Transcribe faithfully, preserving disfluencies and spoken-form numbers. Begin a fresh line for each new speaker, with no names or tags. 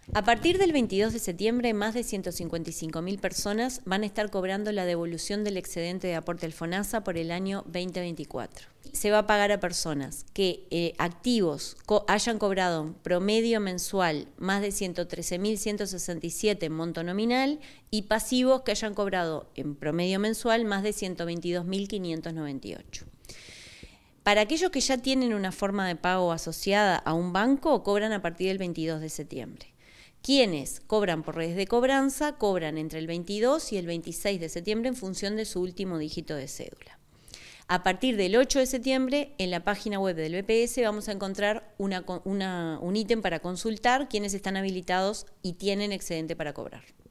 A partir del veintidós de septiembre, más de ciento cincuenta y cinco mil personas van a estar cobrando la devolución del excedente de aporte al FONASA por el año veinte veinticuatro. Se va a pagar a personas que eh, activos co- hayan cobrado promedio mensual más de ciento trece mil ciento sesenta y siete en monto nominal y pasivos que hayan cobrado en promedio mensual más de ciento veintidós mil quinientos noventa y ocho. Para aquellos que ya tienen una forma de pago asociada a un banco, cobran a partir del veintidós de septiembre. Quienes cobran por redes de cobranza cobran entre el veintidós y el veintiséis de septiembre en función de su último dígito de cédula. A partir del ocho de septiembre, en la página web del B P S vamos a encontrar una, una, un ítem para consultar quienes están habilitados y tienen excedente para cobrar.